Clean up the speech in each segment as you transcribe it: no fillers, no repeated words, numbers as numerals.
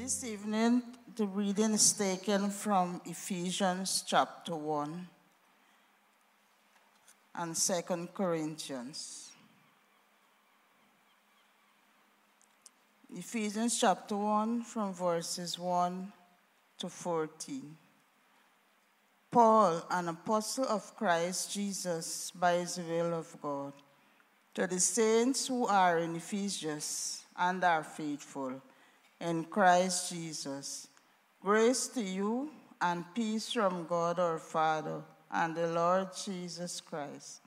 This evening, the reading is taken from Ephesians chapter 1 and 2 Corinthians. Ephesians chapter 1 from verses 1 to 14. Paul, an apostle of Christ Jesus by his will of God, to the saints who are in Ephesus and are faithful in Christ Jesus, grace to you and peace from God our Father and the Lord Jesus Christ.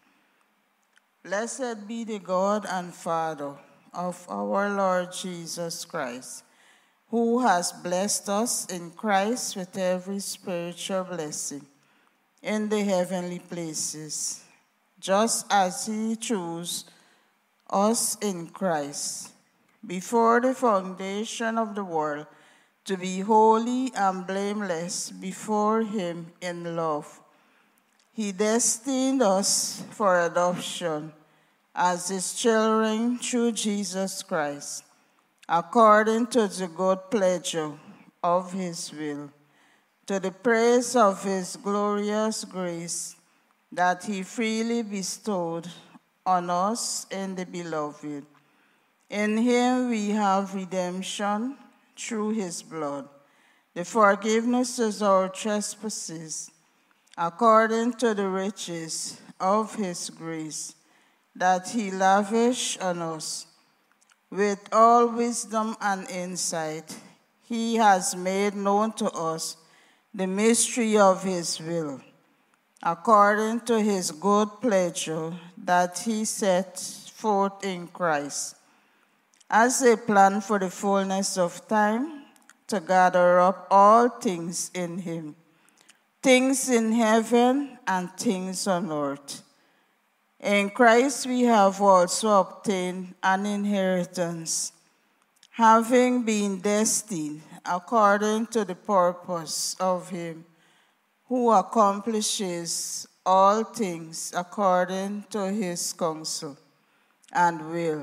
Blessed be the God and Father of our Lord Jesus Christ, who has blessed us in Christ with every spiritual blessing in the heavenly places, just as he chose us in Christ before the foundation of the world, to be holy and blameless before him in love. He destined us for adoption as his children through Jesus Christ, according to the good pleasure of his will, to the praise of his glorious grace that he freely bestowed on us in the Beloved. In him we have redemption through his blood, the forgiveness of our trespasses, according to the riches of his grace, that he lavished on us. With all wisdom and insight, he has made known to us the mystery of his will, according to his good pleasure that he set forth in Christ, as a plan for the fullness of time, to gather up all things in him, things in heaven and things on earth. In Christ we have also obtained an inheritance, having been destined according to the purpose of him who accomplishes all things according to his counsel and will,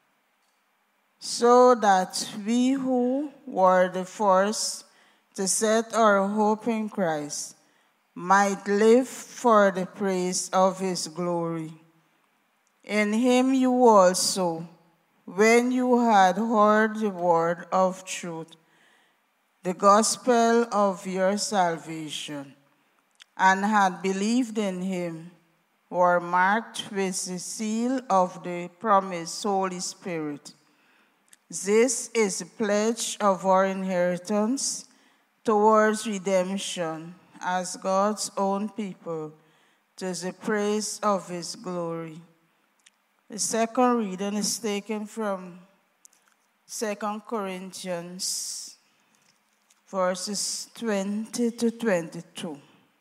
so that we who were the first to set our hope in Christ might live for the praise of his glory. In him you also, when you had heard the word of truth, the gospel of your salvation, and had believed in him, were marked with the seal of the promised Holy Spirit. This is the pledge of our inheritance towards redemption as God's own people, to the praise of his glory. The second reading is taken from 2 Corinthians, verses 20 to 22.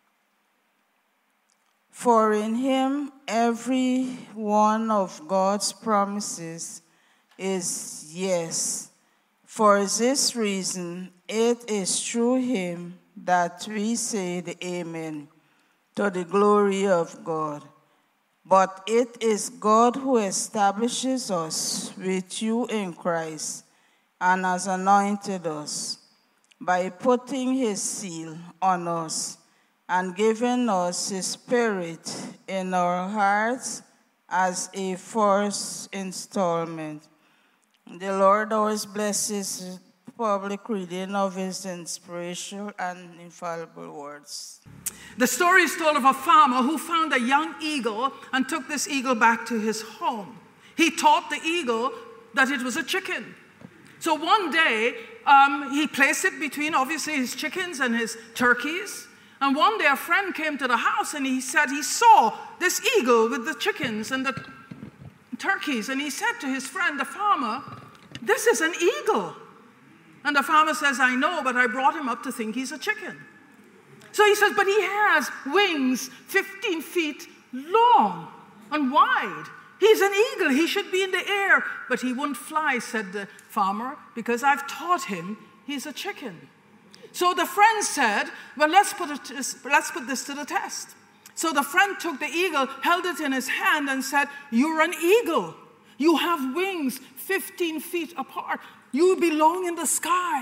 For in him every one of God's promises is yes. For this reason, it is through him that we say the Amen, to the glory of God. But it is God who establishes us with you in Christ and has anointed us by putting his seal on us and giving us his Spirit in our hearts as a first installment. The Lord always blesses the public reading of his inspirational and infallible words. The story is told of a farmer who found a young eagle and took this eagle back to his home. He taught the eagle that it was a chicken. So one day, he placed it between, obviously, his chickens and his turkeys. And one day a friend came to the house and he said he saw this eagle with the chickens and the turkeys. And he said to his friend, the farmer, "This is an eagle." And the farmer says, "I know, but I brought him up to think he's a chicken." So he says, "But he has wings 15 feet long and wide. He's an eagle. He should be in the air. But he won't fly," said the farmer, "because I've taught him he's a chicken." So the friend said, "Well, let's put this to the test." So the friend took the eagle, held it in his hand, and said, "You're an eagle. You have wings 15 feet apart. You belong in the sky.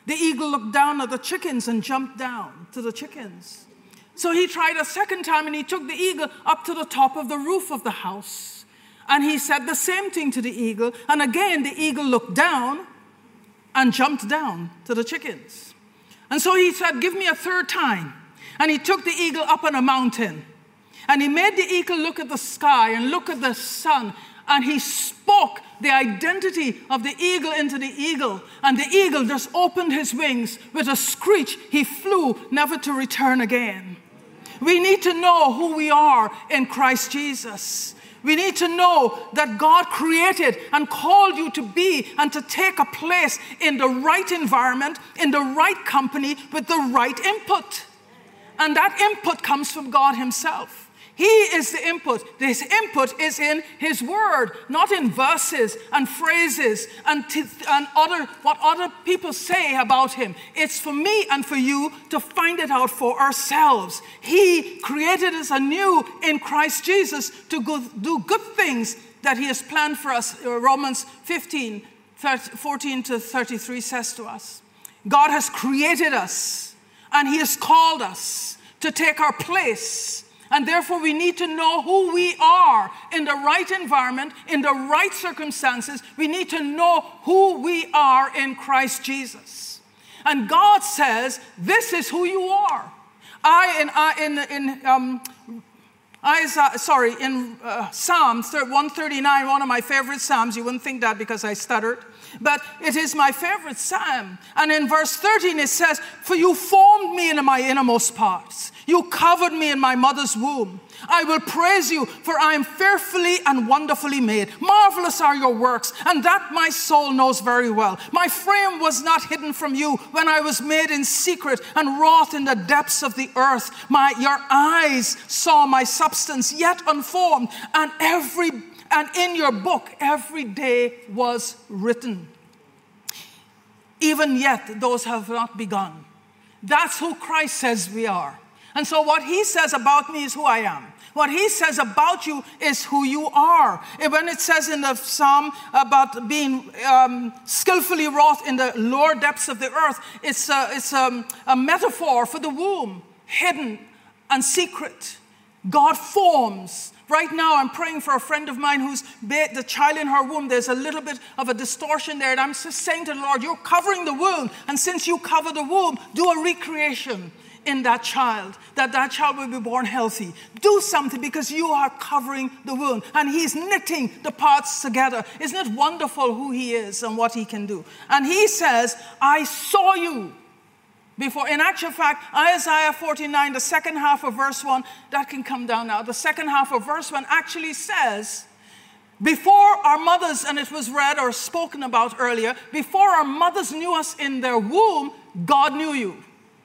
The eagle looked down at the chickens and jumped down to the chickens. So he tried a second time, and he took the eagle up to the top of the roof of the house. And he said the same thing to the eagle. And again, the eagle looked down and jumped down to the chickens. And so he said, give me a third time. And he took the eagle up on a mountain. And he made the eagle look at the sky and look at the sun. And he spoke the identity of the eagle into the eagle. And the eagle just opened his wings with a screech. He flew, never to return again. We need to know who we are in Christ Jesus. We need to know that God created and called you to be and to take a place in the right environment, in the right company, with the right input. And that input comes from God himself. He is the input. This input is in his word, not in verses and phrases and what other people say about him. It's for me and for you to find it out for ourselves. He created us anew in Christ Jesus to do good things that he has planned for us. Romans 15, 14 to 33 says to us, God has created us and he has called us to take our place. And therefore, we need to know who we are in the right environment, in the right circumstances. We need to know who we are in Christ Jesus. And God says, this is who you are. In Psalms 139, one of my favorite Psalms. You wouldn't think that because I stuttered. But it is my favorite Psalm. And in verse 13 it says, for you formed me in my innermost parts. You covered me in my mother's womb. I will praise you, for I am fearfully and wonderfully made. Marvelous are your works, and that my soul knows very well. My frame was not hidden from you when I was made in secret and wrought in the depths of the earth. Your eyes saw my substance yet unformed, and in your book every day was written. Even yet those have not begun. That's who Christ says we are. And so what he says about me is who I am. What he says about you is who you are. When it says in the psalm about being skillfully wrought in the lower depths of the earth, it's a metaphor for the womb, hidden and secret. God forms. Right now, I'm praying for a friend of mine who's the child in her womb. There's a little bit of a distortion there. And I'm just saying to the Lord, you're covering the womb. And since you cover the womb, do a recreation in that child, that child will be born healthy. Do something because you are covering the womb. And he's knitting the parts together. Isn't it wonderful who he is and what he can do? And he says, I saw you before. In actual fact, Isaiah 49, the second half of verse 1, that can come down now. The second half of verse 1 actually says, before our mothers, and it was read or spoken about earlier, before our mothers knew us in their womb, God knew you.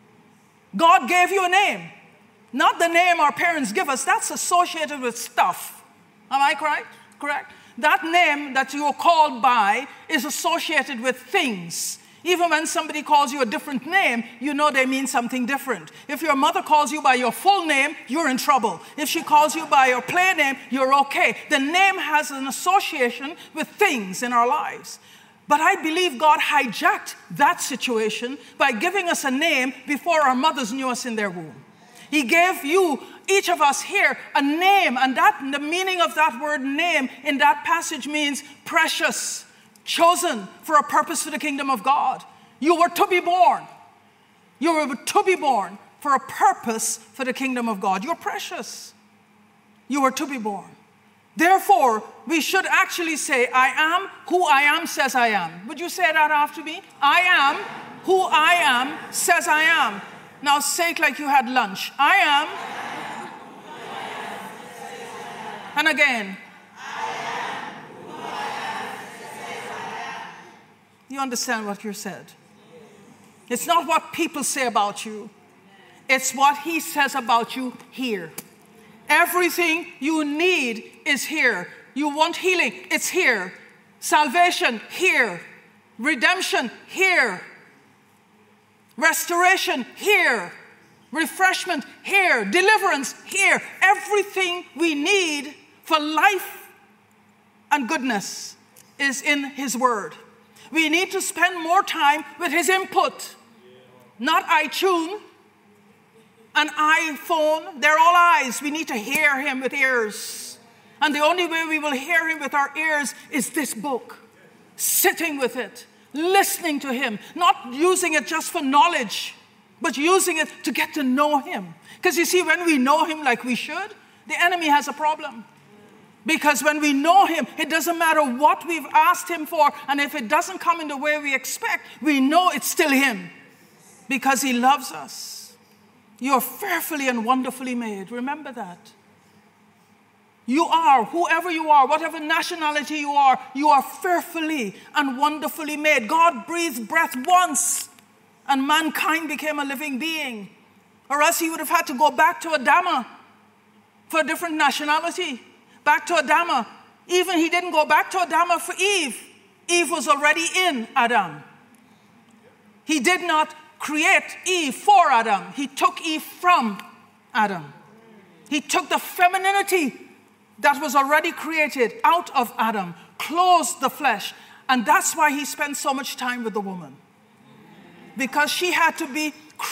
God gave you a name. Not the name our parents give us. That's associated with stuff. Am I correct? That name that you are called by is associated with things. Even when somebody calls you a different name, you know they mean something different. If your mother calls you by your full name, you're in trouble. If she calls you by your play name, you're okay. The name has an association with things in our lives. But I believe God hijacked that situation by giving us a name before our mothers knew us in their womb. He gave you, each of us here, a name. And the meaning of that word name in that passage means precious, chosen for a purpose for the kingdom of God. You were to be born. You were to be born for a purpose for the kingdom of God. You're precious. You were to be born. Therefore, we should actually say, I am who I am says I am. Would you say that after me? I am who I am says I am. Now say it like you had lunch. I am. And again. You understand what you said? It's not what people say about you. It's what he says about you here. Everything you need is here. You want healing, it's here. Salvation, here. Redemption, here. Restoration, here. Refreshment, here. Deliverance, here. Everything we need for life and goodness is in his word. We need to spend more time with his input. not iTunes, an iPhone. They're all eyes. We need to hear him with ears. And the only way we will hear him with our ears is this book. Sitting with it, listening to him, not using it just for knowledge, but using it to get to know him. Because you see, when we know him like we should, the enemy has a problem. Because when we know him, it doesn't matter what we've asked him for, and if it doesn't come in the way we expect, we know it's still him. Because he loves us. You are fearfully and wonderfully made. Remember that. You are, whoever you are, whatever nationality you are fearfully and wonderfully made. God breathed breath once, and mankind became a living being. Or else he would have had to go back to Adama for a different nationality. Back to Adama. Even he didn't go back to Adama for Eve. Eve was already in Adam. He did not create Eve for Adam. He took Eve from Adam. He took the femininity that was already created out of Adam, clothed the flesh. And that's why he spent so much time with the woman. Because she had to be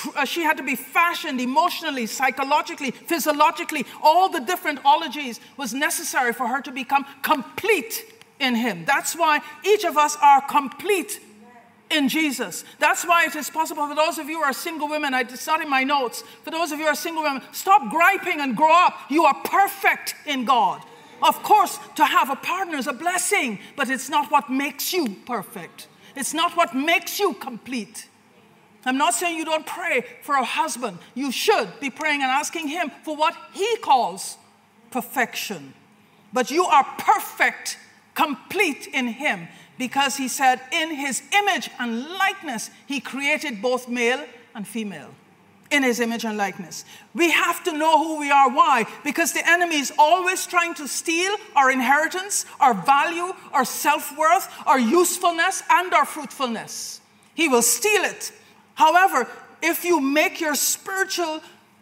fashioned emotionally, psychologically, physiologically. All the different ologies was necessary for her to become complete in him. That's why each of us are complete in Jesus. That's why it is possible for those of you who are single women, it's not in my notes, for those of you who are single women, stop griping and grow up. You are perfect in God. Of course, to have a partner is a blessing, but it's not what makes you perfect. It's not what makes you complete. I'm not saying you don't pray for a husband. You should be praying and asking him for what he calls perfection. But you are perfect, complete in him, because he said in his image and likeness, he created both male and female. In his image and likeness. We have to know who we are. Why? Because the enemy is always trying to steal our inheritance, our value, our self-worth, our usefulness, and our fruitfulness. He will steal it. However, if you make your spiritual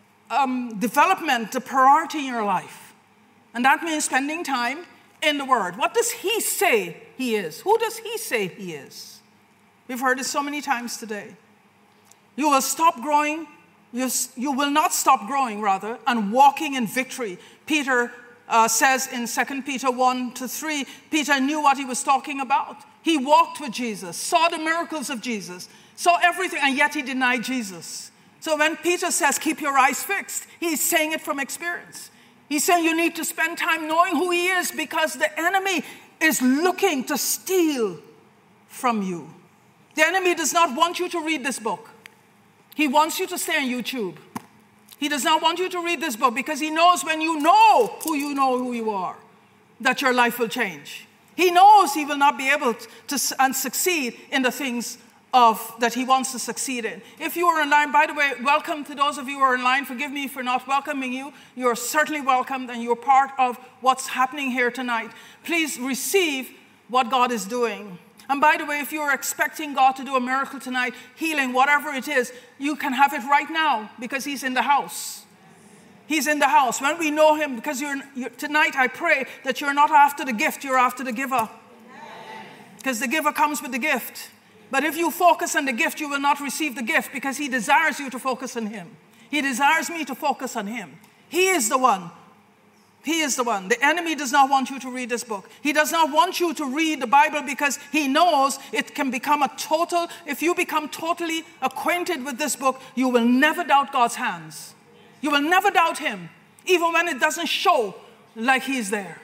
development the priority in your life, and that means spending time in the Word. What does he say he is? Who does he say he is? We've heard it so many times today. You will stop growing. You will not stop growing, rather, and walking in victory. Peter says in 2 Peter 1-3, Peter knew what he was talking about. He walked with Jesus, saw the miracles of Jesus, saw everything, and yet he denied Jesus. So when Peter says, keep your eyes fixed, he's saying it from experience. He's saying you need to spend time knowing who he is, because the enemy is looking to steal from you. The enemy does not want you to read this book. He wants you to stay on YouTube. He does not want you to read this book, because he knows when you know who you are, that your life will change. He knows he will not be able to succeed in the things that he wants to succeed in. If you are online, by the way, welcome to those of you who are online. Forgive me for not welcoming you. You are certainly welcomed, and you're part of what's happening here tonight. Please receive what God is doing. And by the way, if you're expecting God to do a miracle tonight, healing, whatever it is, you can have it right now, because he's in the house. He's in the house. When we know him, because tonight I pray that you're not after the gift, you're after the giver. Because the giver comes with the gift. But if you focus on the gift, you will not receive the gift, because he desires you to focus on him. He desires me to focus on him. He is the one. He is the one. The enemy does not want you to read this book. He does not want you to read the Bible, because he knows it can become if you become totally acquainted with this book, you will never doubt God's hands. You will never doubt him, even when it doesn't show like he's there.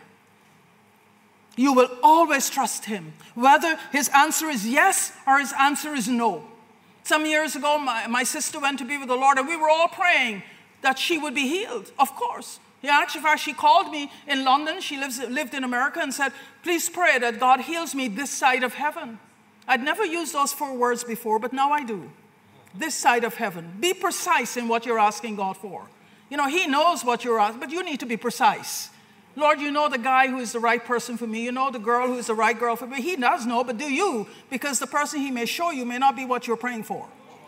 You will always trust him, whether his answer is yes or his answer is no. Some years ago, my sister went to be with the Lord, and we were all praying that she would be healed, of course. Yeah, actually, in fact, she called me in London. She lived in America, and said, please pray that God heals me this side of heaven. I'd never used those 4 words before, but now I do. This side of heaven. Be precise in what you're asking God for. You know, he knows what you're asking, but you need to be precise. Lord, you know the guy who is the right person for me. You know the girl who is the right girl for me. He does know, but do you? Because the person he may show you may not be what you're praying for.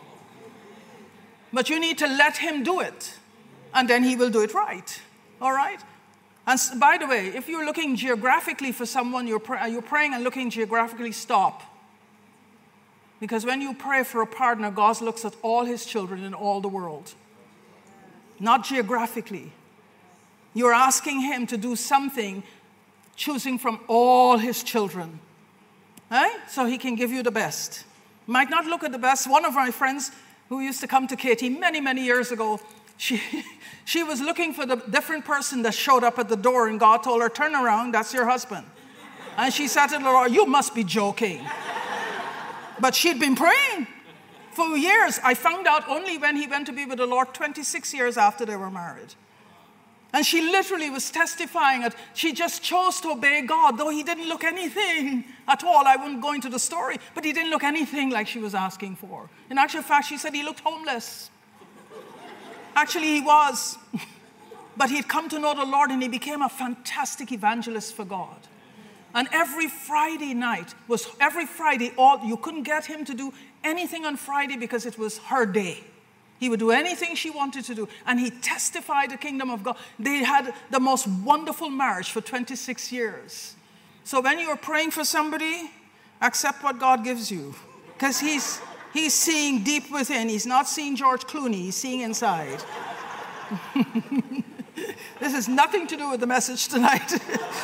But you need to let him do it, and then he will do it right. All right? And by the way, if you're looking geographically for someone, you're praying and looking geographically, stop. Because when you pray for a partner, God looks at all his children in all the world, not geographically. You're asking him to do something, choosing from all his children, so he can give you the best. Might not look at the best. One of my friends who used to come to Katie many, many years ago, she was looking for the different person that showed up at the door, and God told her, turn around, that's your husband. And she said to the Lord, you must be joking. But she'd been praying for years. I found out only when he went to be with the Lord 26 years after they were married. And she literally was testifying that she just chose to obey God, though he didn't look anything at all. I wouldn't go into the story, but he didn't look anything like she was asking for. In actual fact, she said he looked homeless. Actually, he was. But he'd come to know the Lord, and he became a fantastic evangelist for God. And every Friday, you couldn't get him to do anything on Friday because it was her day. He would do anything she wanted to do. And he testified the kingdom of God. They had the most wonderful marriage for 26 years. So when you're praying for somebody, accept what God gives you. Because he's seeing deep within. He's not seeing George Clooney. He's seeing inside. This has nothing to do with the message tonight.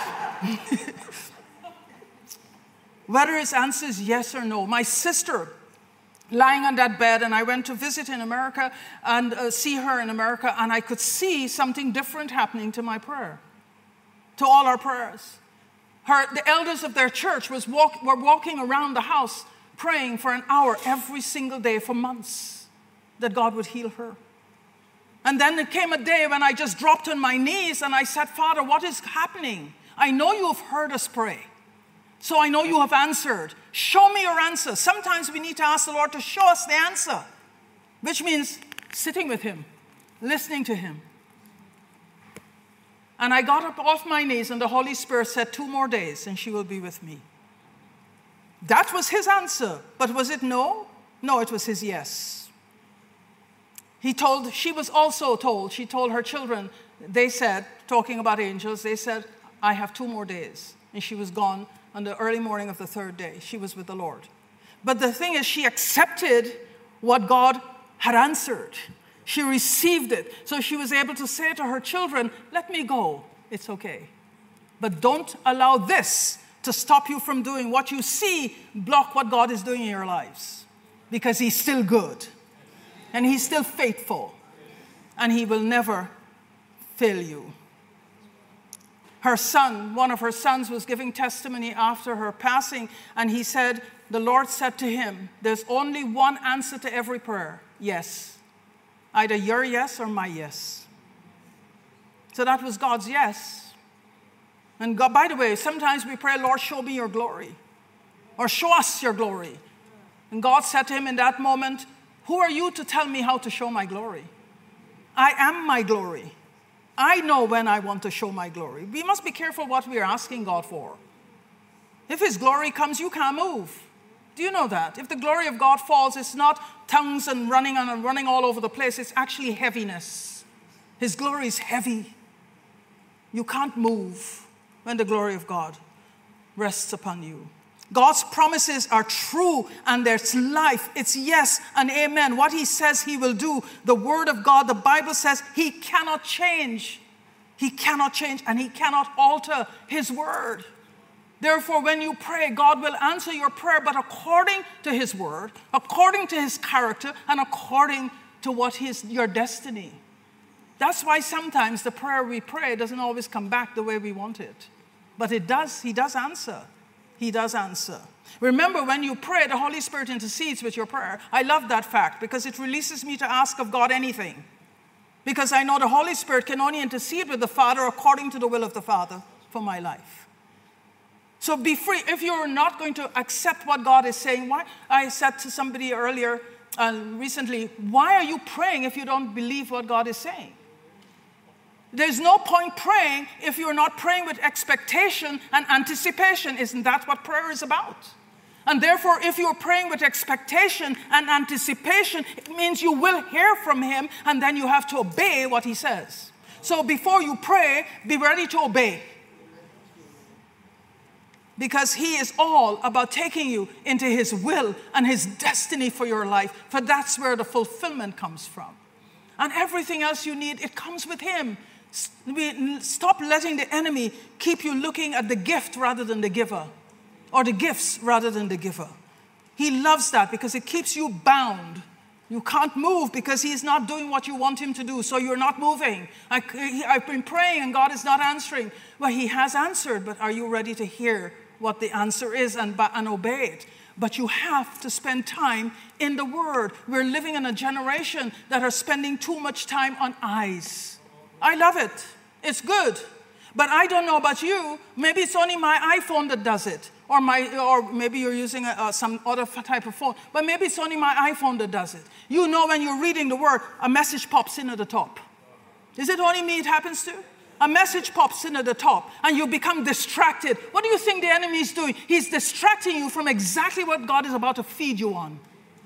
Whether his answer is yes or no. My sister, lying on that bed, and I went to visit in America and see her in America, and I could see something different happening to my prayer, to all our prayers. The elders of their church were walking around the house praying for an hour every single day for months that God would heal her. And then there came a day when I just dropped on my knees and I said, Father, what is happening? I know you have heard us pray. So I know you have answered. Show me your answer. Sometimes we need to ask the Lord to show us the answer, which means sitting with him, listening to him. And I got up off my knees, and the Holy Spirit said, 2 more days, and she will be with me. That was his answer. But was it no? No, it was his yes. She was also told, she told her children, they said, talking about angels, they said, I have 2 more days. And she was gone. On the early morning of the 3rd day, she was with the Lord. But the thing is, she accepted what God had answered. She received it. So she was able to say to her children, let me go. It's okay. But don't allow this to stop you from doing what you see, block what God is doing in your lives. Because he's still good. And he's still faithful. And he will never fail you. Her son, one of her sons, was giving testimony after her passing, and he said, the Lord said to him, there's only one answer to every prayer, yes. Either your yes or my yes. So that was God's yes. And God, by the way, sometimes we pray, Lord, show me your glory, or show us your glory. And God said to him in that moment, who are you to tell me how to show my glory? I am my glory. I know when I want to show my glory. We must be careful what we are asking God for. If his glory comes, you can't move. Do you know that? If the glory of God falls, it's not tongues and running all over the place. It's actually heaviness. His glory is heavy. You can't move when the glory of God rests upon you. God's promises are true, and there's life. It's yes and amen. What he says he will do. The word of God, the Bible says he cannot change. He cannot change, and he cannot alter his word. Therefore, when you pray, God will answer your prayer, but according to his word, according to his character, and according to what is your destiny. That's why sometimes the prayer we pray doesn't always come back the way we want it. But it does. He does answer. He does answer. Remember, when you pray, the Holy Spirit intercedes with your prayer. I love that fact because it releases me to ask of God anything. Because I know the Holy Spirit can only intercede with the Father according to the will of the Father for my life. So be free. If you're not going to accept what God is saying, why? I said to somebody earlier recently, why are you praying if you don't believe what God is saying? There's no point praying if you're not praying with expectation and anticipation. Isn't that what prayer is about? And therefore, if you're praying with expectation and anticipation, it means you will hear from him, and then you have to obey what he says. So before you pray, be ready to obey. because he is all about taking you into his will and his destiny for your life, for that's where the fulfillment comes from. And everything else you need, it comes with him. Stop letting the enemy keep you looking at the gift rather than the giver, or the gifts rather than the giver. He loves that because it keeps you bound. You can't move because he's not doing what you want him to do, so you're not moving. I've been praying and God is not answering. Well, he has answered, but are you ready to hear what the answer is and obey it? But you have to spend time in the Word. We're living in a generation that are spending too much time on eyes. I love it. It's good. But I don't know about you. Maybe it's only my iPhone that does it. Or maybe you're using some other type of phone. But maybe it's only my iPhone that does it. You know, when you're reading the Word, a message pops in at the top. Is it only me it happens to? A message pops in at the top and you become distracted. What do you think the enemy is doing? He's distracting you from exactly what God is about to feed you on.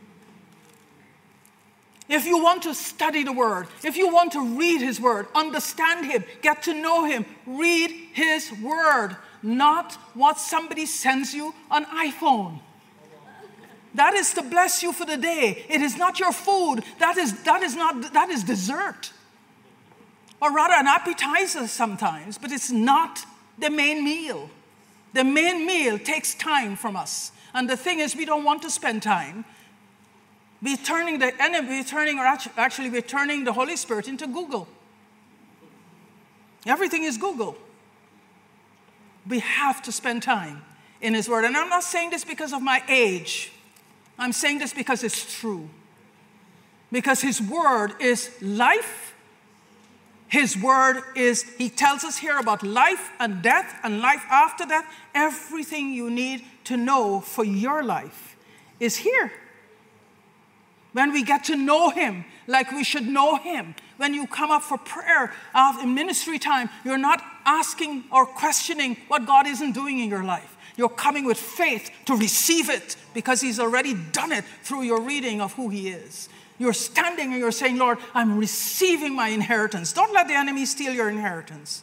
If you want to study the Word, if you want to read his Word, understand him, get to know him, read his Word, not what somebody sends you on iPhone. That is to bless you for the day. It is not your food. That is dessert. Or rather an appetizer sometimes, but it's not the main meal. The main meal takes time from us. And the thing is, we don't want to spend time. We're turning the Holy Spirit into Google. Everything is Google. We have to spend time in his Word. And I'm not saying this because of my age. I'm saying this because it's true. Because his Word is life. His Word is, he tells us here about life and death and life after death. Everything you need to know for your life is here. When we get to know him like we should know him, when you come up for prayer in ministry time, you're not asking or questioning what God isn't doing in your life. You're coming with faith to receive it because he's already done it through your reading of who he is. You're standing and you're saying, Lord, I'm receiving my inheritance. Don't let the enemy steal your inheritance.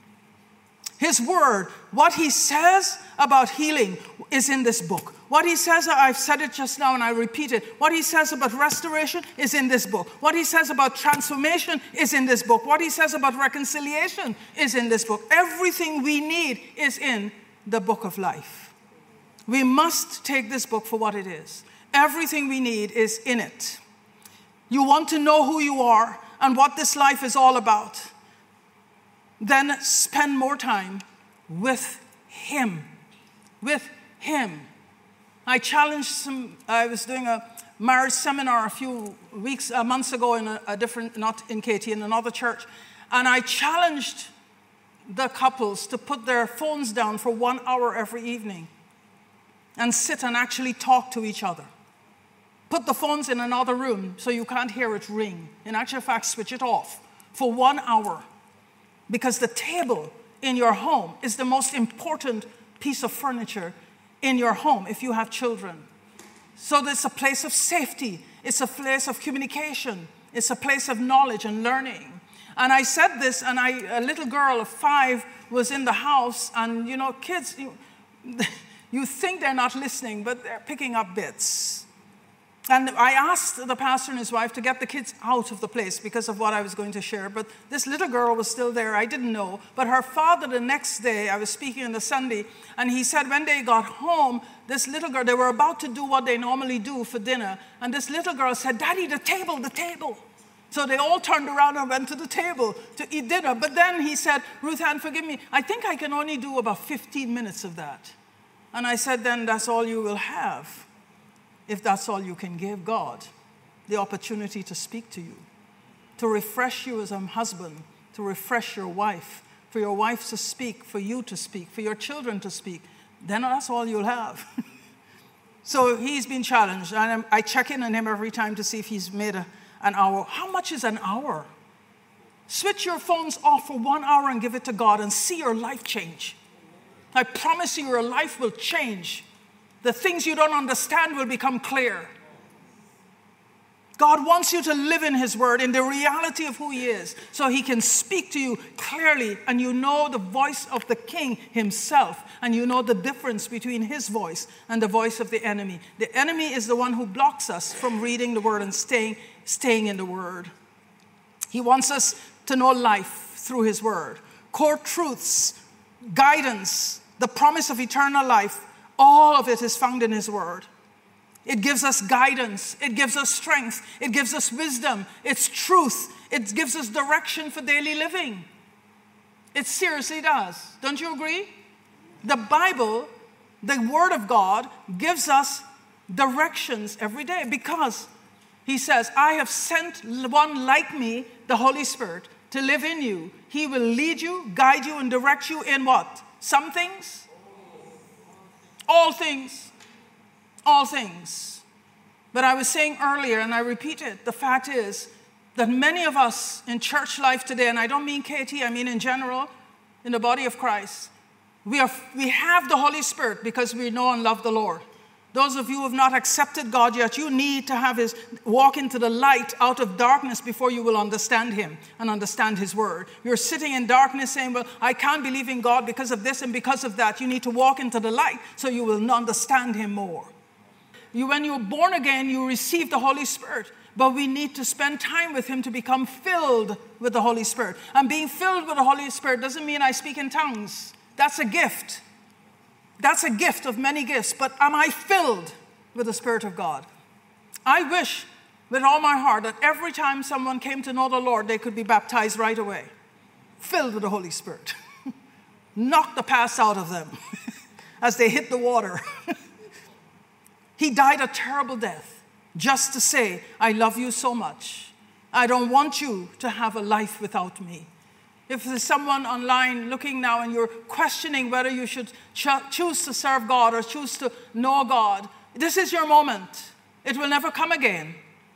His Word, what he says about healing is in this book. What he says, I've said it just now and I repeat it. What he says about restoration is in this book. What he says about transformation is in this book. What he says about reconciliation is in this book. Everything we need is in the book of life. We must take this book for what it is. Everything we need is in it. You want to know who you are and what this life is all about, then spend more time with him. With him. I was doing a marriage seminar a few months ago in a different, not in Katy, in another church. And I challenged the couples to put their phones down for 1 hour every evening and sit and actually talk to each other. Put the phones in another room so you can't hear it ring. In actual fact, switch it off for 1 hour. Because the table in your home is the most important piece of furniture in your home if you have children. So it's a place of safety. It's a place of communication. It's a place of knowledge and learning. And I said this, and a little girl of 5 was in the house, and kids, you think they're not listening, but they're picking up bits. And I asked the pastor and his wife to get the kids out of the place because of what I was going to share. But this little girl was still there. I didn't know. But her father, the next day, I was speaking on the Sunday, and he said when they got home, this little girl, they were about to do what they normally do for dinner. And this little girl said, Daddy, the table, the table. So they all turned around and went to the table to eat dinner. But then he said, Ruth Ann, forgive me, I think I can only do about 15 minutes of that. And I said, then that's all you will have. If that's all you can give God, the opportunity to speak to you, to refresh you as a husband, to refresh your wife, for your wife to speak, for you to speak, for your children to speak, then that's all you'll have. So he's been challenged, and I check in on him every time to see if he's made an hour. How much is an hour? Switch your phones off for 1 hour and give it to God and see your life change. I promise you your life will change. The things you don't understand will become clear. God wants you to live in his word, in the reality of who he is, so he can speak to you clearly, and you know the voice of the king himself, and you know the difference between his voice and the voice of the enemy. The enemy is the one who blocks us from reading the word and staying in the word. He wants us to know life through his word. Core truths, guidance, the promise of eternal life, all of it is found in his word. It gives us guidance. It gives us strength. It gives us wisdom. It's truth. It gives us direction for daily living. It seriously does. Don't you agree? The Bible, the Word of God, gives us directions every day because he says, I have sent one like me, the Holy Spirit, to live in you. He will lead you, guide you, and direct you in what? Some things? All things. All things. But I was saying earlier, and I repeat it, the fact is that many of us in church life today, and I don't mean KT, I mean in general, in the body of Christ, we have the Holy Spirit because we know and love the Lord. Those of you who have not accepted God yet, you need to walk into the light out of darkness before you will understand him and understand his word. You're sitting in darkness saying, well, I can't believe in God because of this and because of that. You need to walk into the light so you will understand him more. When you're born again, you receive the Holy Spirit. But we need to spend time with him to become filled with the Holy Spirit. And being filled with the Holy Spirit doesn't mean I speak in tongues. That's a gift. That's a gift of many gifts. But am I filled with the Spirit of God? I wish with all my heart that every time someone came to know the Lord, they could be baptized right away. Filled with the Holy Spirit. Knock the past out of them as they hit the water. He died a terrible death just to say, I love you so much. I don't want you to have a life without me. If there's someone online looking now and you're questioning whether you should choose to serve God or choose to know God, this is your moment. It will never come again.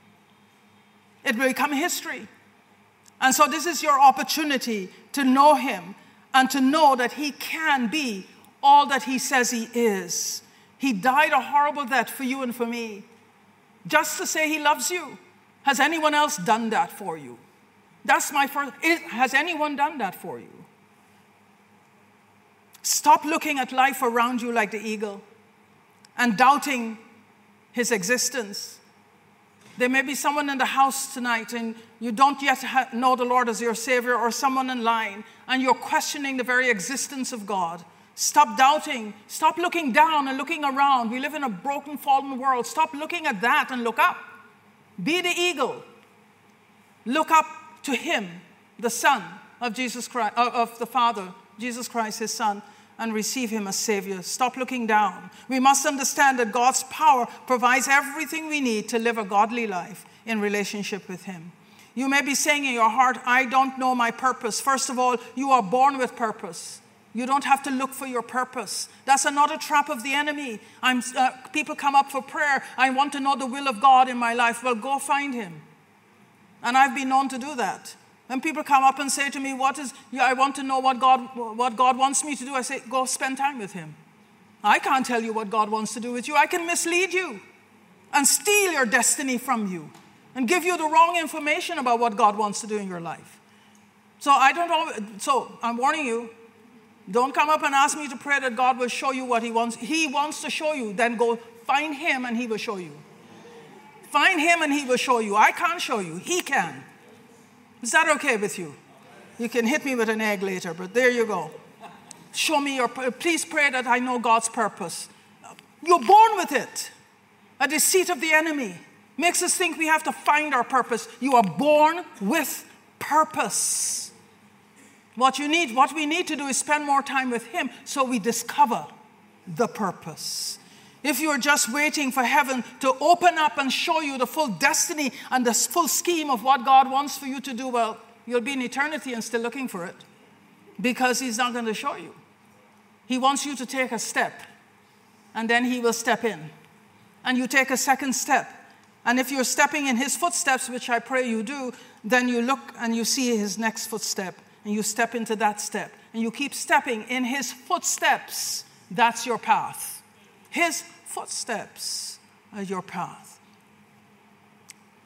It will become history. And so this is your opportunity to know him and to know that he can be all that he says he is. He died a horrible death for you and for me. Just to say he loves you. Has anyone else done that for you? That's my first. Has anyone done that for you? Stop looking at life around you like the eagle and doubting his existence. There may be someone in the house tonight and you don't yet know the Lord as your Savior, or someone in line and you're questioning the very existence of God. Stop doubting. Stop looking down and looking around. We live in a broken, fallen world. Stop looking at that and look up. Be the eagle. Look up to him, the Son of Jesus Christ, of the Father, Jesus Christ, his Son, and receive him as Savior. Stop looking down. We must understand that God's power provides everything we need to live a godly life in relationship with him. You may be saying in your heart, I don't know my purpose. First of all, you are born with purpose. You don't have to look for your purpose. That's another trap of the enemy. People come up for prayer. I want to know the will of God in my life. Well, go find him. And I've been known to do that. When people come up and say to me, I want to know what God wants me to do, I say, go spend time with him. I can't tell you what God wants to do with you. I can mislead you and steal your destiny from you and give you the wrong information about what God wants to do in your life. So I'm warning you, don't come up and ask me to pray that God will show you what he wants. He wants to show you. Then go find him and he will show you. Find him and he will show you. I can't show you. He can. Is that okay with you? You can hit me with an egg later, but there you go. Show me please pray that I know God's purpose. You're born with it. A deceit of the enemy makes us think we have to find our purpose. You are born with purpose. What we need to do is spend more time with him so we discover the purpose. If you're just waiting for heaven to open up and show you the full destiny and the full scheme of what God wants for you to do, well, you'll be in eternity and still looking for it because he's not going to show you. He wants you to take a step and then he will step in. And you take a second step. And if you're stepping in his footsteps, which I pray you do, then you look and you see his next footstep. And you step into that step. And you keep stepping in his footsteps. That's your path. His footsteps are your path.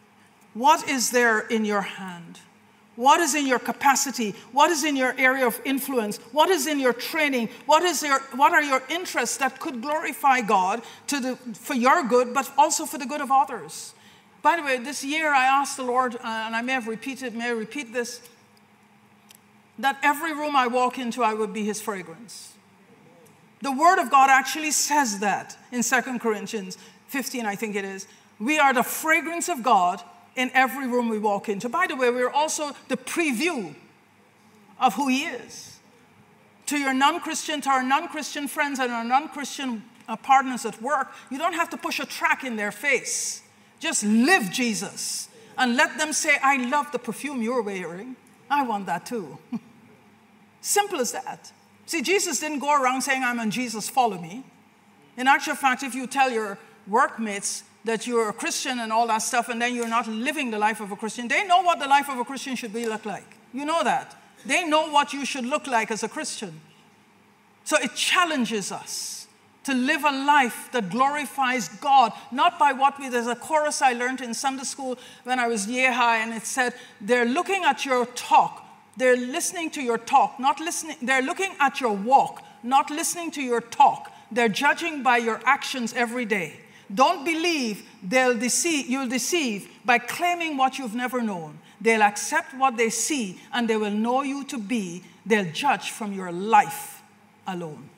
What is there in your hand? What is in your capacity? What is in your area of influence? What is in your training? What are your interests that could glorify God for your good, but also for the good of others? By the way, this year I asked the Lord, and I may repeat this, that every room I walk into, I would be his fragrance. The Word of God actually says that in 2 Corinthians 15, I think it is. We are the fragrance of God in every room we walk into. By the way, we're also the preview of who he is. To our non-Christian friends and our non-Christian partners at work, you don't have to push a track in their face. Just live Jesus and let them say, I love the perfume you're wearing. I want that too. Simple as that. See, Jesus didn't go around saying, I'm on Jesus, follow me. In actual fact, if you tell your workmates that you're a Christian and all that stuff, and then you're not living the life of a Christian, they know what the life of a Christian should look like. You know that. They know what you should look like as a Christian. So it challenges us to live a life that glorifies God, not by there's a chorus I learned in Sunday school when I was year high, and it said, they're looking at your talk, they're listening to your talk, they're looking at your walk, not listening to your talk. They're judging by your actions every day. Don't believe you'll deceive by claiming what you've never known. They'll accept what they see, and they will know you to be. They'll judge from your life alone.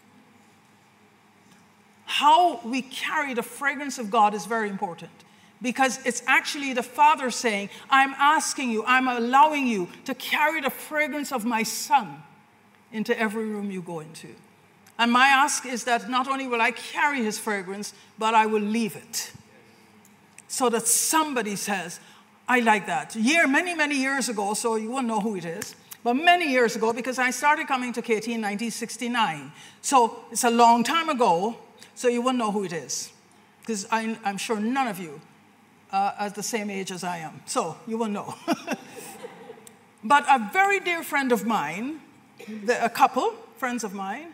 How we carry the fragrance of God is very important, because it's actually the Father saying, I'm asking you, I'm allowing you to carry the fragrance of my Son into every room you go into. And my ask is that not only will I carry his fragrance, but I will leave it. So that somebody says, I like that. Many, many years ago, so you won't know who it is, but many years ago, because I started coming to KT in 1969. So it's a long time ago, so you won't know who it is. Because I'm sure none of you are the same age as I am. So you won't know. But a very dear friend of mine, a couple friends of mine,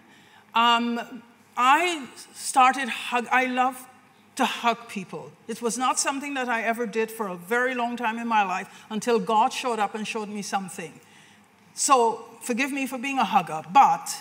I love to hug people. It was not something that I ever did for a very long time in my life until God showed up and showed me something. So forgive me for being a hugger, but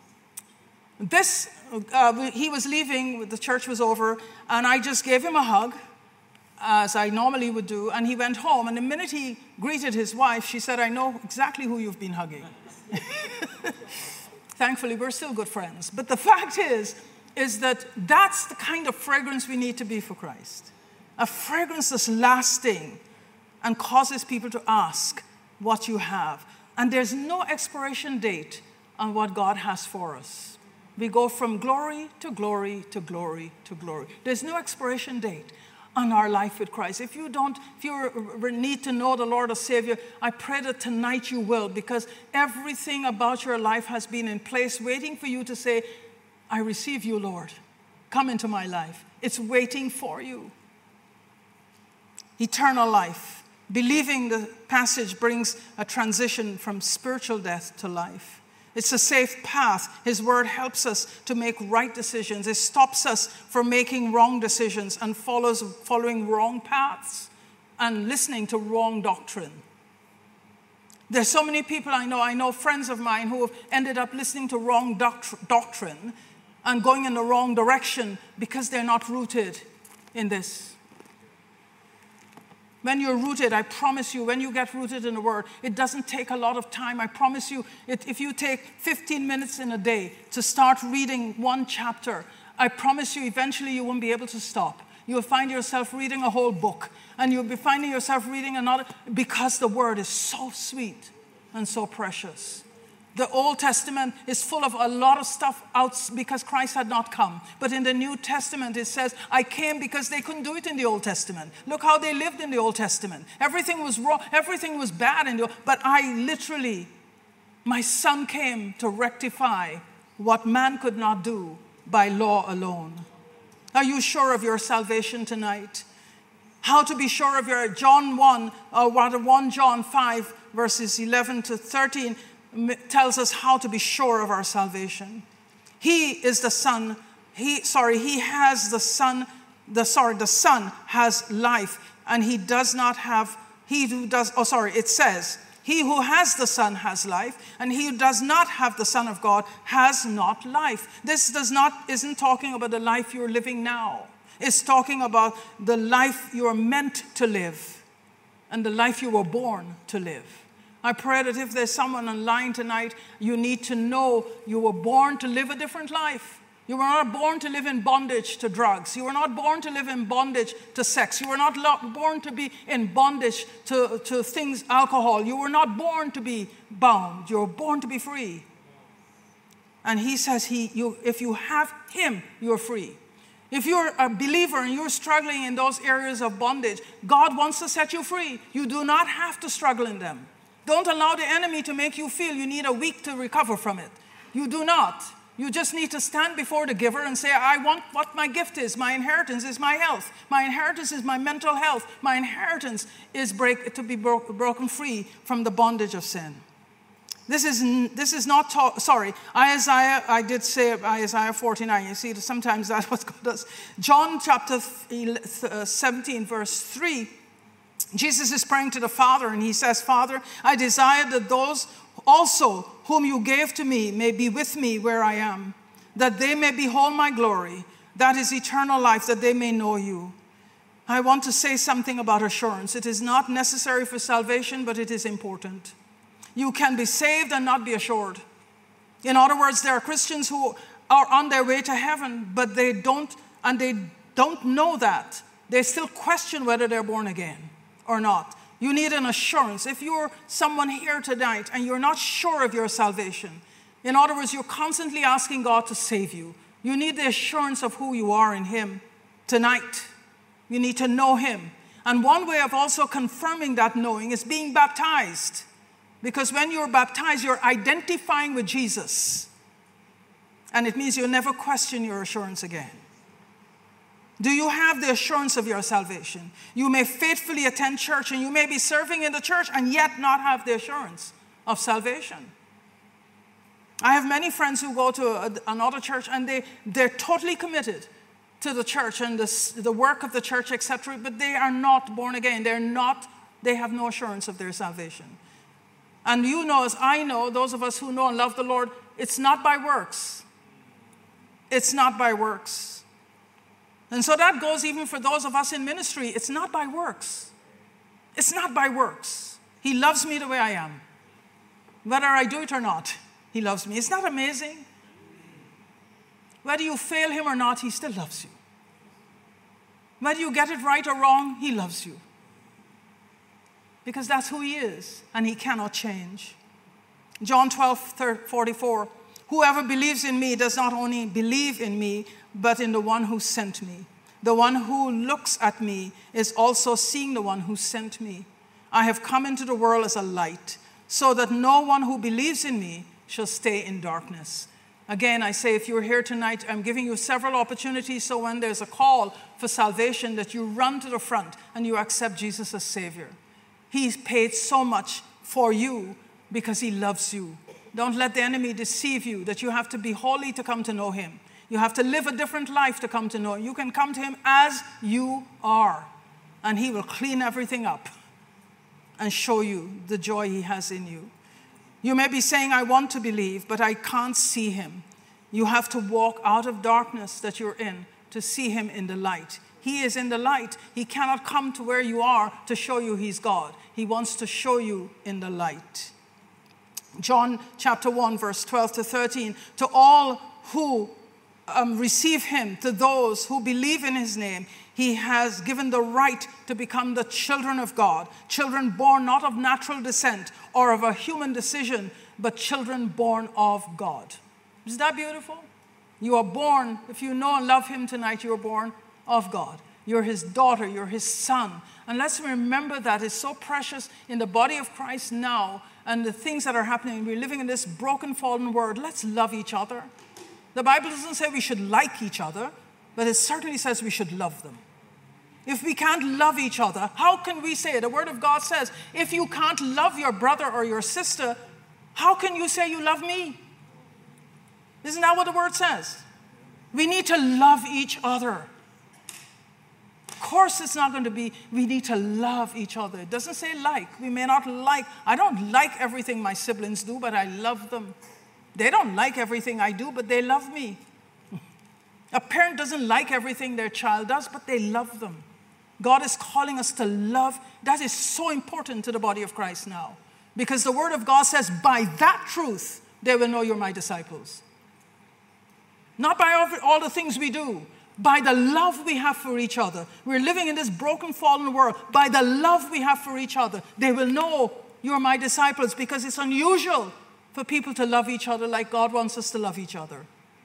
he was leaving, the church was over, and I just gave him a hug, as I normally would do, and he went home, and the minute he greeted his wife, she said, I know exactly who you've been hugging. Thankfully, we're still good friends. But the fact is that that's the kind of fragrance we need to be for Christ. A fragrance that's lasting and causes people to ask what you have. And there's no expiration date on what God has for us. We go from glory to glory to glory to glory. There's no expiration date on our life with Christ. If you need to know the Lord as Savior, I pray that tonight you will, because everything about your life has been in place waiting for you to say, I receive you, Lord. Come into my life. It's waiting for you. Eternal life. Believing the passage brings a transition from spiritual death to life. It's a safe path. His word helps us to make right decisions. It stops us from making wrong decisions and following wrong paths and listening to wrong doctrine. There's so many people I know friends of mine who have ended up listening to wrong doctrine and going in the wrong direction because they're not rooted in this. When you're rooted, I promise you, when you get rooted in the Word, it doesn't take a lot of time. I promise you, if you take 15 minutes in a day to start reading one chapter, I promise you, eventually you won't be able to stop. You'll find yourself reading a whole book, and you'll be finding yourself reading another, because the Word is so sweet and so precious. The Old Testament is full of a lot of stuff out because Christ had not come. But in the New Testament, it says, I came because they couldn't do it in the Old Testament. Look how they lived in the Old Testament. Everything was wrong. Everything was bad but my Son came to rectify what man could not do by law alone. Are you sure of your salvation tonight? How to be sure of your 1 John 5, verses 11 to 13, tells us how to be sure of our salvation. The Son has life, and he does not have, it says, he who has the Son has life, and he who does not have the Son of God has not life. This isn't talking about the life you're living now. It's talking about the life you're meant to live and the life you were born to live. I pray that if there's someone online tonight, you need to know you were born to live a different life. You were not born to live in bondage to drugs. You were not born to live in bondage to sex. You were not born to be in bondage to things, alcohol. You were not born to be bound. You were born to be free. And he says, if you have him, you're free. If you're a believer and you're struggling in those areas of bondage, God wants to set you free. You do not have to struggle in them. Don't allow the enemy to make you feel you need a week to recover from it. You do not. You just need to stand before the giver and say, I want what my gift is. My inheritance is my health. My inheritance is my mental health. My inheritance is to be broken free from the bondage of sin. This is not Isaiah, I did say Isaiah 49. You see, sometimes that's what God does. John chapter 17, verse 3, Jesus is praying to the Father, and he says, Father, I desire that those also whom you gave to me may be with me where I am, that they may behold my glory. That is eternal life, that they may know you. I want to say something about assurance. It is not necessary for salvation, but it is important. You can be saved and not be assured. In other words, there are Christians who are on their way to heaven, but they don't know that. They still question whether they're born again or not. You need an assurance. If you're someone here tonight and you're not sure of your salvation, in other words, you're constantly asking God to save you, you need the assurance of who you are in him tonight. You need to know him. And one way of also confirming that knowing is being baptized. Because when you're baptized, you're identifying with Jesus. And it means you'll never question your assurance again. Do you have the assurance of your salvation? You may faithfully attend church and you may be serving in the church and yet not have the assurance of salvation. I have many friends who go to another church and they're totally committed to the church and the work of the church, etc., but they are not born again. They have no assurance of their salvation. And you know, as I know, those of us who know and love the Lord, it's not by works. It's not by works. And so that goes even for those of us in ministry. It's not by works. It's not by works. He loves me the way I am. Whether I do it or not, he loves me. Isn't that amazing? Whether you fail him or not, he still loves you. Whether you get it right or wrong, he loves you. Because that's who he is, and he cannot change. John 12:44, whoever believes in me does not only believe in me, but in the one who sent me. The one who looks at me is also seeing the one who sent me. I have come into the world as a light, so that no one who believes in me shall stay in darkness. Again, I say, if you're here tonight, I'm giving you several opportunities, so when there's a call for salvation, that you run to the front and you accept Jesus as Savior. He's paid so much for you because he loves you. Don't let the enemy deceive you that you have to be holy to come to know him. You have to live a different life to come to know him. You can come to him as you are, and he will clean everything up and show you the joy he has in you. You may be saying, I want to believe, but I can't see him. You have to walk out of darkness that you're in to see him in the light. He is in the light. He cannot come to where you are to show you he's God. He wants to show you in the light. John chapter 1, verse 12 to 13, to all who receive him, to those who believe in his name, he has given the right to become the children of God, children born not of natural descent or of a human decision, but children born of God. Isn't that beautiful? You are born, if you know and love him tonight, you are born of God. You're his daughter, you're his son. And let's remember that it's so precious in the body of Christ now and the things that are happening. We're living in this broken, fallen world. Let's love each other. The Bible doesn't say we should like each other, but it certainly says we should love them. If we can't love each other, how can we say it? The Word of God says, if you can't love your brother or your sister, how can you say you love me? Isn't that what the Word says? We need to love each other. Of course it's not going to be, we need to love each other. It doesn't say like. We may not like. I don't like everything my siblings do, but I love them. They don't like everything I do, but they love me. A parent doesn't like everything their child does, but they love them. God is calling us to love. That is so important to the body of Christ now. Because the Word of God says, by that truth, they will know you're my disciples. Not by all the things we do. By the love we have for each other. We're living in this broken, fallen world. By the love we have for each other, they will know you're my disciples, because it's unusual for people to love each other like God wants us to love each other.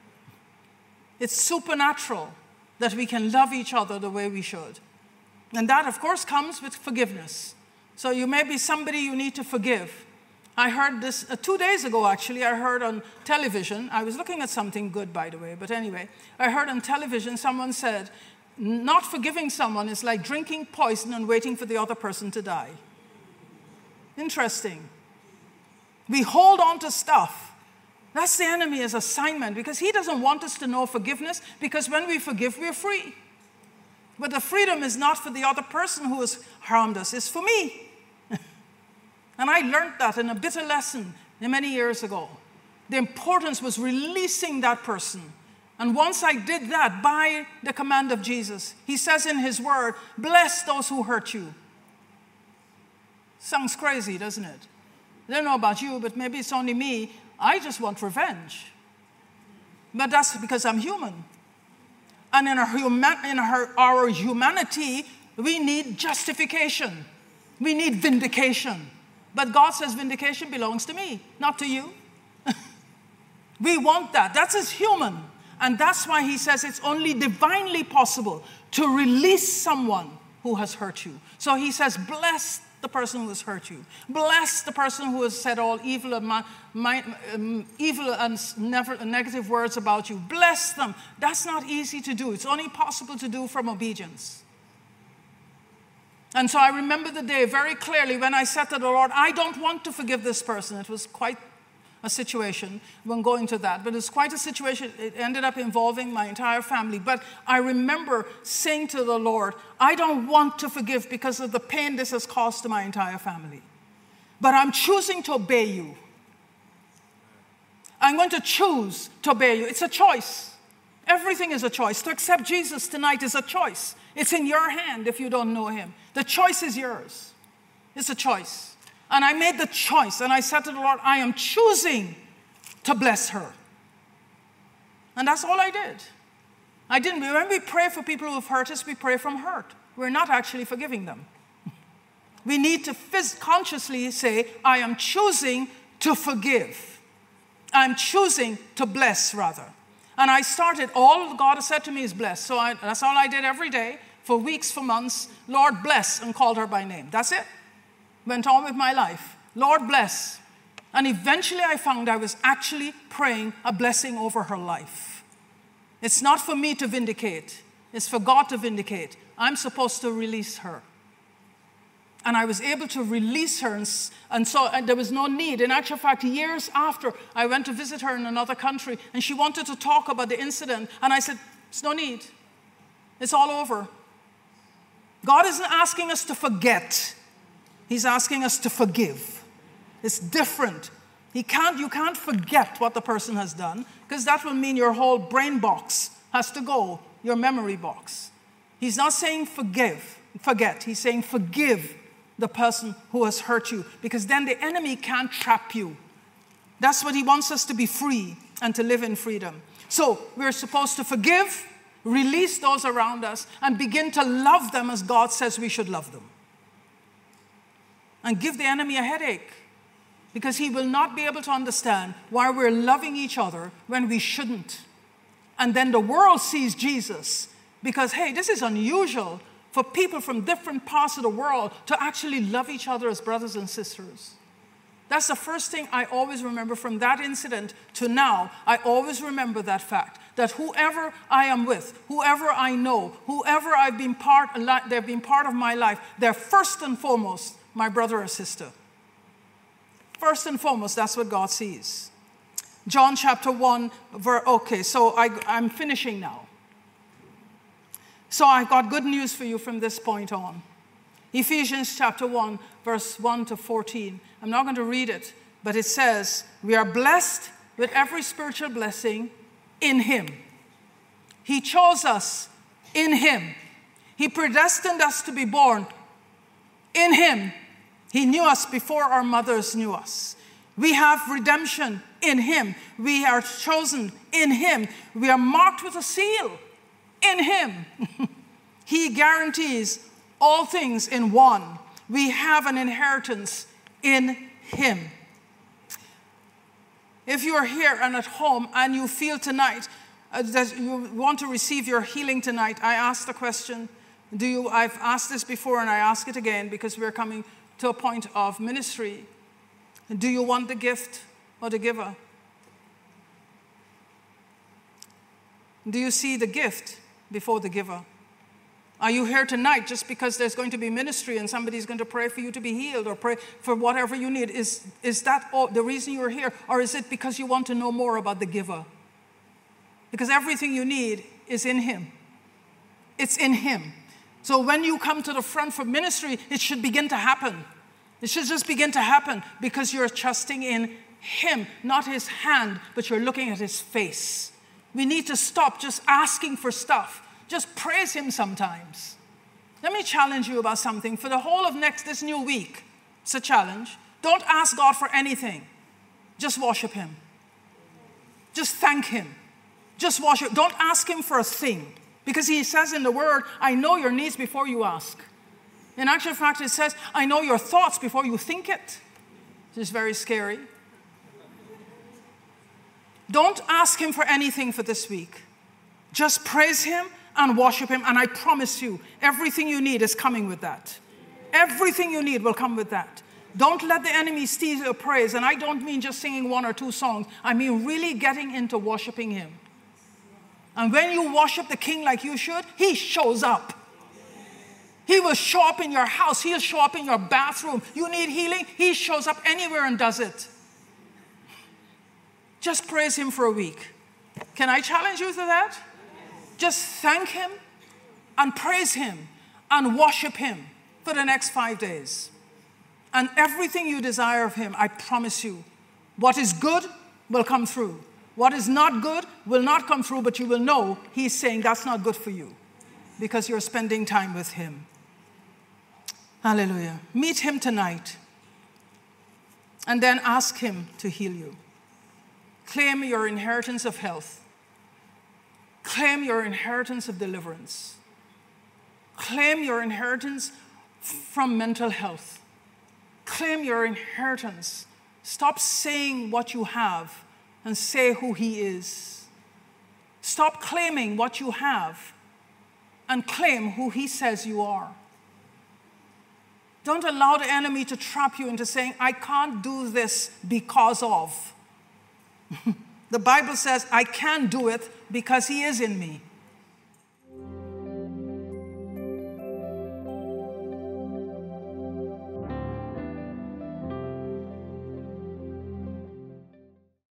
It's supernatural that we can love each other the way we should. And that, of course, comes with forgiveness. So you may be somebody you need to forgive. I heard this 2 days ago, actually. I heard on television. I was looking at something good, by the way. But anyway, I heard on television someone said, not forgiving someone is like drinking poison and waiting for the other person to die. Interesting. We hold on to stuff. That's the enemy's assignment, because he doesn't want us to know forgiveness, because when we forgive, we're free. But the freedom is not for the other person who has harmed us. It's for me. And I learned that in a bitter lesson many years ago. The importance was releasing that person. And once I did that by the command of Jesus, he says in his word, bless those who hurt you. Sounds crazy, doesn't it? I don't know about you, but maybe it's only me. I just want revenge. But that's because I'm human. And in our humanity, we need justification. We need vindication. But God says vindication belongs to me, not to you. We want that. That's as human. And that's why he says it's only divinely possible to release someone who has hurt you. So he says, bless the person who has hurt you. Bless the person who has said all evil and negative words about you. Bless them. That's not easy to do. It's only possible to do from obedience. And so I remember the day very clearly when I said to the Lord, I don't want to forgive this person. It was quite a situation. We won't go into that. But it was quite a situation. It ended up involving my entire family. But I remember saying to the Lord, I don't want to forgive because of the pain this has caused to my entire family. But I'm choosing to obey you. I'm going to choose to obey you. It's a choice. Everything is a choice. To accept Jesus tonight is a choice. It's in your hand if you don't know him. The choice is yours. It's a choice. And I made the choice, and I said to the Lord, I am choosing to bless her. And that's all I did. When we pray for people who have hurt us, we pray from hurt. We're not actually forgiving them. We need to consciously say, I am choosing to forgive. I'm choosing to bless, rather. And I started, all God has said to me is bless. So that's all I did every day, for weeks, for months. Lord, bless, and called her by name. That's it. Went on with my life. Lord, bless. And eventually I found I was actually praying a blessing over her life. It's not for me to vindicate. It's for God to vindicate. I'm supposed to release her. And I was able to release her, and so there was no need. In actual fact, years after, I went to visit her in another country, and she wanted to talk about the incident, and I said, there's no need. It's all over. God isn't asking us to forget. He's asking us to forgive. It's different. You can't forget what the person has done, because that will mean your whole brain box has to go, your memory box. He's not saying forget. He's saying forgive the person who has hurt you, because then the enemy can't trap you. That's what he wants us to be free and to live in freedom. So we're supposed to forgive, release those around us, and begin to love them as God says we should love them. And give the enemy a headache, because he will not be able to understand why we're loving each other when we shouldn't. And then the world sees Jesus, because, hey, this is unusual for people from different parts of the world to actually love each other as brothers and sisters. That's the first thing I always remember from that incident to now. I always remember that fact, that whoever I am with, whoever I know, whoever they've been part of my life, they're first and foremost my brother or sister. First and foremost, that's what God sees. John chapter 1, I'm finishing now. So I got good news for you from this point on. Ephesians chapter 1, verse 1 to 14. I'm not going to read it, but it says, we are blessed with every spiritual blessing in him. He chose us in him. He predestined us to be born in him. He knew us before our mothers knew us. We have redemption in him. We are chosen in him. We are marked with a seal in him. He guarantees all things in one. We have an inheritance in him. If you are here and at home and you feel tonight that you want to receive your healing tonight, I ask the question, I've asked this before and I ask it again because we're coming to a point of ministry. Do you want the gift or the giver? Do you see the gift before the giver? Are you here tonight just because there's going to be ministry and somebody's going to pray for you to be healed or pray for whatever you need? Is that the reason you're here? Or is it because you want to know more about the giver? Because everything you need is in him. It's in him. So when you come to the front for ministry, it should begin to happen. It should just begin to happen because you're trusting in him, not his hand, but you're looking at his face. We need to stop just asking for stuff. Just praise him sometimes. Let me challenge you about something. For the whole of this new week, it's a challenge. Don't ask God for anything. Just worship him. Just thank him. Just worship. Don't ask him for a thing. Because he says in the word, I know your needs before you ask. In actual fact, it says, I know your thoughts before you think it. Which is very scary. Don't ask him for anything for this week. Just praise him and worship him. And I promise you, everything you need is coming with that. Everything you need will come with that. Don't let the enemy steal your praise. And I don't mean just singing one or two songs. I mean really getting into worshiping him. And when you worship the King like you should, he shows up. He will show up in your house. He'll show up in your bathroom. You need healing, he shows up anywhere and does it. Just praise him for a week. Can I challenge you to that? Just thank him and praise him and worship him for the next 5 days. And everything you desire of him, I promise you, what is good will come through. What is not good will not come through, but you will know he's saying that's not good for you because you're spending time with him. Hallelujah. Meet him tonight and then ask him to heal you. Claim your inheritance of health. Claim your inheritance of deliverance. Claim your inheritance from mental health. Claim your inheritance. Stop saying what you have and say who he is. Stop claiming what you have and claim who he says you are. Don't allow the enemy to trap you into saying, I can't do this because of. The Bible says, I can do it because he is in me.